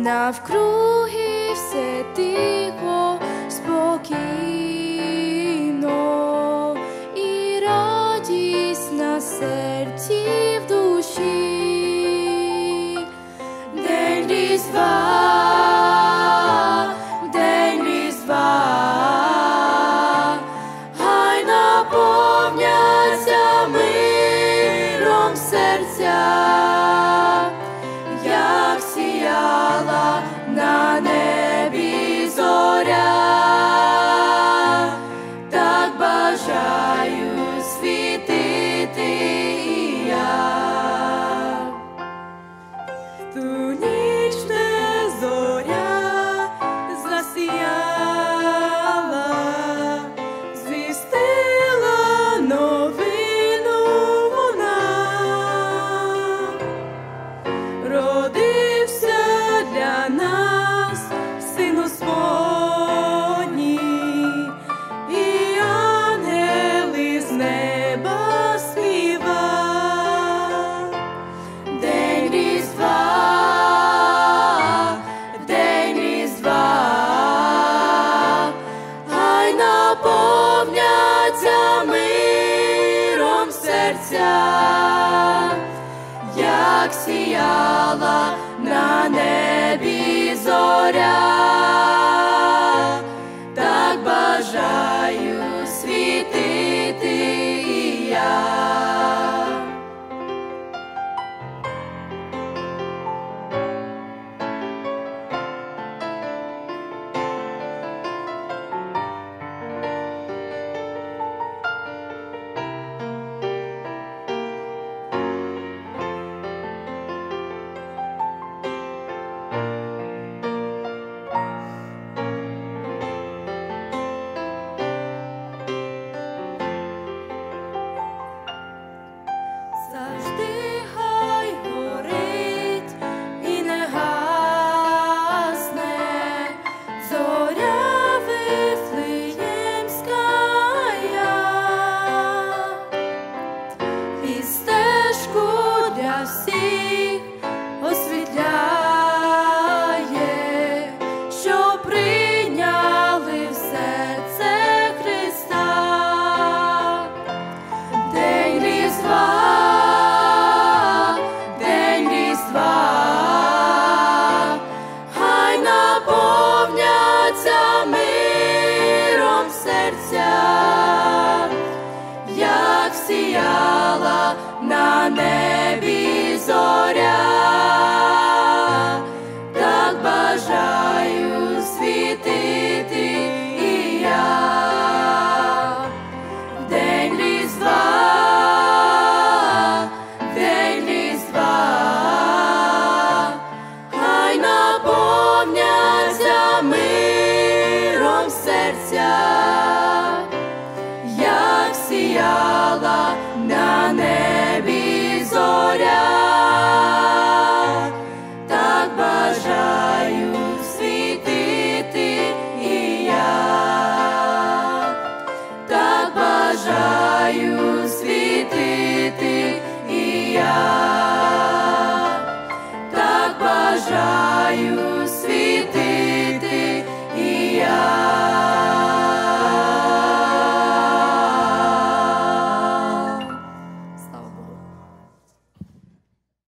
навкруги все тихо, спокійно і радість на серці в душі. День Різдва, день Різдва, хай наповняться миром серця, як сіяла на небі зоря, так бажаю світити і я. Ту ніч не зоря засіяла, звістила новину вона. Родився для нас Син Господній, і ангели з неба співа. День Різдва, день Різдва, хай наповняться миром серця, як сіяла на небі зоря, так бажаю світити і я. Завжди хай горить і не гасне зоря Вифлеємська, і стежку для всіх освітляє, що прийняли в серце Христа. День Різдва, день Різдва, хай наповняться миром серця, як сіяла на небі зоря.